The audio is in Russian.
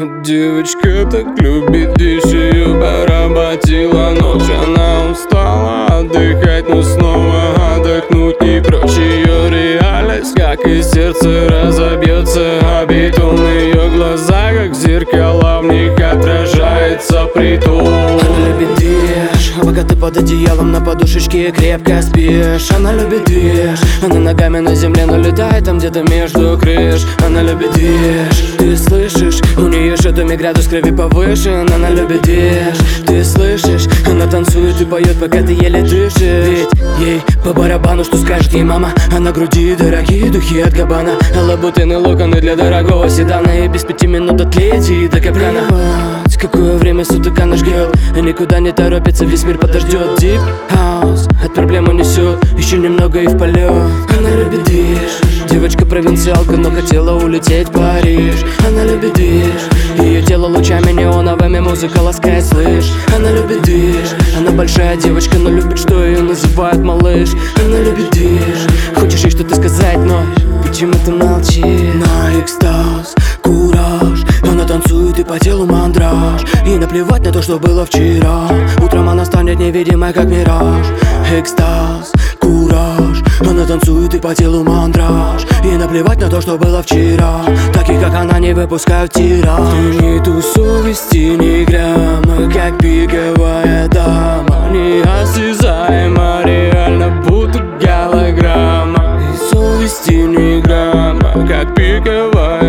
Девочка так любит дичь, ее поработила ночь. Она устала отдыхать, но снова отдохнуть не прочь. Ее реальность, как и сердце, разобьется о бетон. Ее глаза, как зеркала, в них отражается притон. Она любит дичь, пока ты под одеялом на подушечке крепко спишь. Она любит дичь, она ногами на земле, но летает там где-то между крыш. Она любит дичь, ты слышишь? У нее шатами градус крови повышен. Она любит дичь, ты слышишь? Она танцует и поет, пока ты еле дышишь. Ведь ей по барабану, что скажет ей мама. А на груди дорогие духи от Габбана, лабутины, локоны для дорогого седана. И без 5 минут от леди до капкана. Плевать, какое время суток она ждет, никуда не торопится, весь мир подождет. Deep House от проблем унесет, еще немного и в полет. Она любит дичь, девочка-провинциалка, но хотела улететь в Париж. Она любит дичь, ее тело лучами неоновыми музыка ласкает, слышь. Она любит дичь, она большая девочка, но любит, что ее называют малыш. Она любит дичь, хочешь ей что-то сказать, но почему ты молчишь? На экстаз, кураж, она танцует и по телу мандраж. И наплевать на то, что было вчера, утром она станет невидимой, как мираж. Экстаз, кураж, она танцует и по телу мандраж. И наплевать на то, что было вчера, таких как она не выпускают тираж. Ты нету совести ни грамма, как пиковая дама, неосязаема, реально будто голограмма. И совести ни грамма, как пиковая